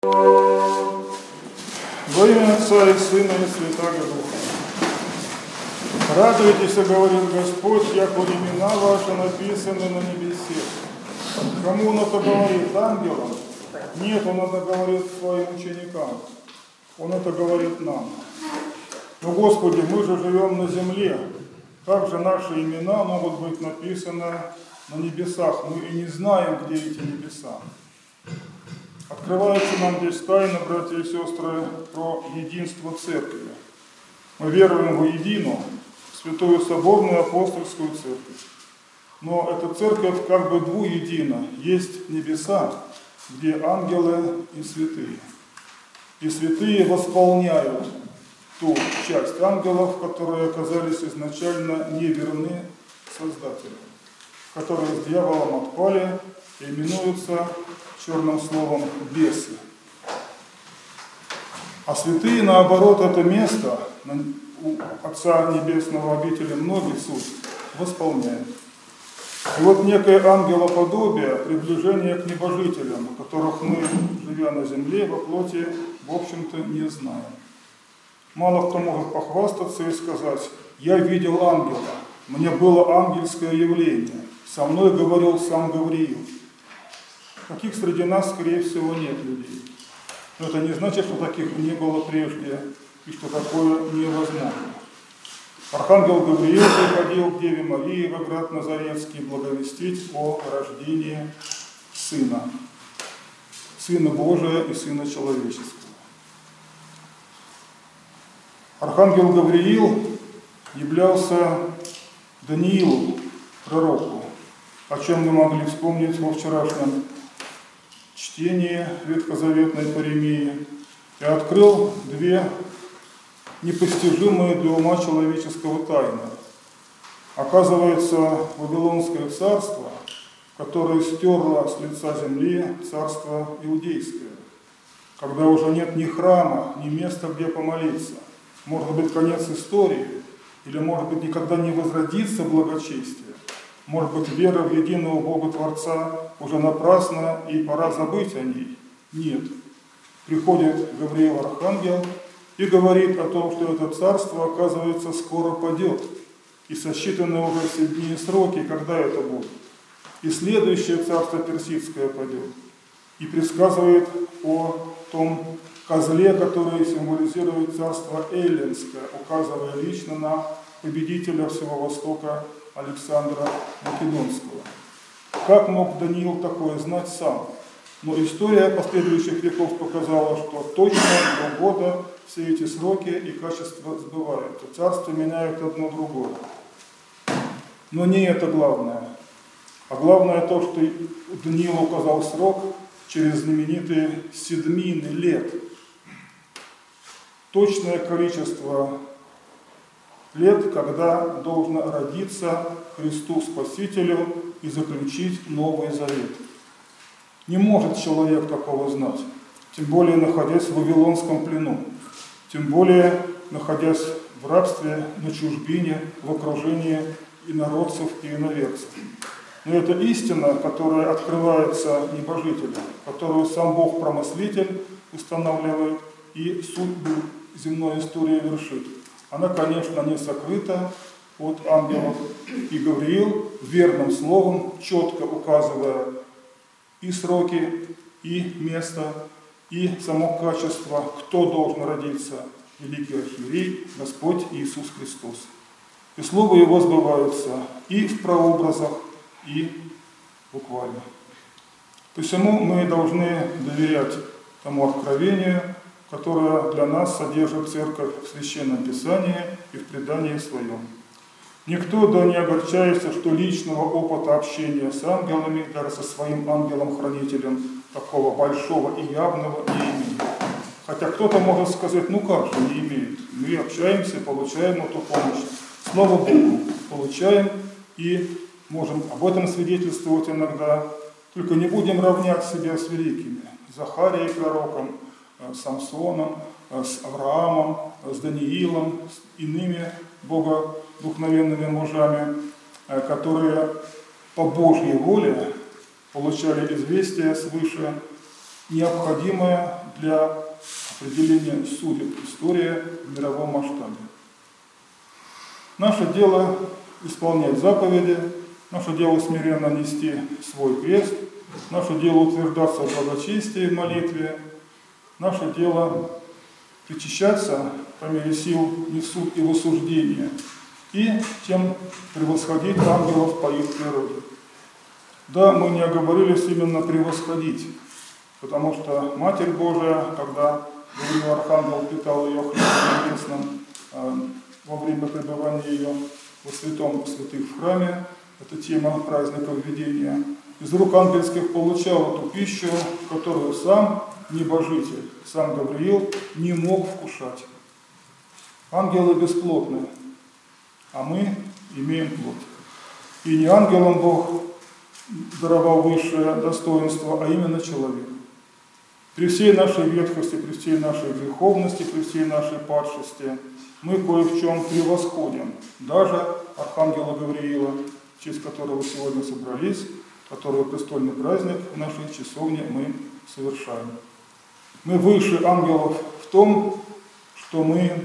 Во имя Отца и Сына и Святаго Духа. Радуйтесь, говорит Господь, яко имена ваши написаны на небесе. Кому Он это говорит? Ангелам? Нет, Он это говорит своим ученикам. Он это говорит нам. Но, Господи, мы же живем на земле. Как же наши имена могут быть написаны на небесах? Мы и не знаем, где эти небеса. Открывается нам здесь тайна, братья и сестры, про единство Церкви. Мы веруем в единую, Святую Соборную Апостольскую Церковь. Но эта Церковь как бы двуедина. Есть небеса, где ангелы и святые. И святые восполняют ту часть ангелов, которые оказались изначально неверны Создателю, которые с дьяволом отпали и именуются черным словом бесы. А святые, наоборот, это место у Отца Небесного обители многих суд восполняет. И вот некое ангелоподобие, приближение к небожителям, которых мы, живя на земле, во плоти, в общем-то, не знаем. Мало кто может похвастаться и сказать: «Я видел ангела, мне было ангельское явление, со мной говорил сам Гавриил». Таких среди нас, скорее всего, нет людей. Но это не значит, что таких не было прежде и что такое невозможно. Архангел Гавриил приходил к Деве Марии в град Назарецкий благовестить о рождении Сына Божия и Сына Человеческого. Архангел Гавриил являлся Даниилу, пророку, о чем мы могли вспомнить во вчерашнем чтении ветхозаветной Паремии, и открыл две непостижимые для ума человеческого тайны. Оказывается, Вавилонское царство, которое стерло с лица земли царство иудейское, когда уже нет ни храма, ни места, где помолиться. Может быть, конец истории, или, может быть, никогда не возродится благочестие. Может быть, вера в единого Бога Творца уже напрасна, и пора забыть о ней. Нет. Приходит Гавриил Архангел и говорит о том, что это царство, оказывается, скоро падет. И сосчитаны уже все дни и сроки, когда это будет. И следующее царство персидское падет. И предсказывает о том козле, который символизирует царство эллинское, указывая лично на победителя всего Востока Александра Македонского. Как мог Даниил такое знать сам? Но история последующих веков показала, что точно до года все эти сроки и качества сбываются. Царства меняют одно другое. Но не это главное. А главное то, что Даниил указал срок через знаменитые седмины лет. Точное количество лет, когда должно родиться Христу Спасителю и заключить Новый Завет. Не может человек такого знать, тем более находясь в Вавилонском плену, тем более находясь в рабстве, на чужбине, в окружении инородцев и иноверцев. Но это истина, которая открывается небожителям, которую сам Бог-промыслитель устанавливает и судьбу земной истории вершит. Она, конечно, не сокрыта от ангелов. И Гавриил верным словом, четко указывая и сроки, и место, и само качество, кто должен родиться: великий архиерей, Господь Иисус Христос. И слово Его сбывается и в прообразах, и буквально. Посему мы должны доверять тому откровению, которое для нас содержит Церковь в Священном Писании и в предании своем. Никто, да не огорчается, что личного опыта общения с ангелами, даже со своим ангелом-хранителем, такого большого и явного не имеет. Хотя кто-то может сказать: ну как же не имеет? Мы общаемся, получаем эту помощь. Слава Богу, получаем и можем об этом свидетельствовать иногда. Только не будем равнять себя с великими. Захарией пророком, Самсоном, с Авраамом, с Даниилом, с иными богодухновенными мужами, которые по Божьей воле получали известие свыше, необходимое для определения судеб истории в мировом масштабе. Наше дело исполнять заповеди, наше дело смиренно нести свой крест, наше дело утверждаться в благочестии в молитве, наше дело причащаться по мере сил не в суд и в осуждение, и тем превосходить ангелов по их природе. Да, мы не оговорились именно превосходить, потому что Матерь Божия, когда говорил архангел, питал ее хлебом небесным во время пребывания ее во святом святых в храме, это тема праздника введения, из рук ангельских получал эту пищу, которую сам небожитель, сам Гавриил, не мог вкушать. Ангелы бесплотны, а мы имеем плоть. И не ангелам Бог даровал высшее достоинство, а именно человеку. При всей нашей ветхости, при всей нашей греховности, при всей нашей падшести мы кое в чем превосходим даже архангела Гавриила, в честь которого сегодня собрались, которого престольный праздник в нашей часовне мы совершаем. Мы выше ангелов в том, что мы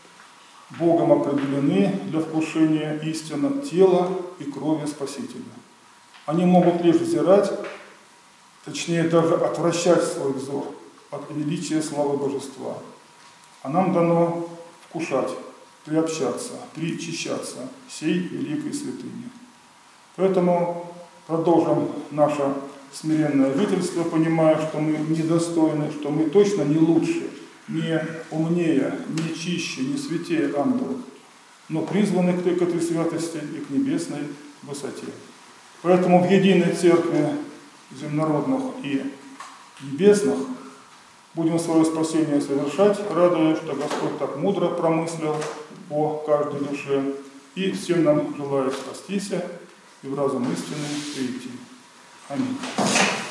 Богом определены для вкушения истинно тела и крови Спасителя. Они могут лишь взирать, точнее даже отвращать свой взор от величия славы Божества. А нам дано вкушать, приобщаться, причащаться сей великой святыни. Поэтому продолжим наше смиренное жительство, понимая, что мы недостойны, что мы точно не лучше, не умнее, не чище, не святее ангелов, но призваны к этой святости и к небесной высоте. Поэтому в единой церкви земнородных и небесных будем свое спасение совершать, радуясь, что Господь так мудро промыслил о каждой душе, и всем нам желаю спастись и в разум истины прийти. Аминь.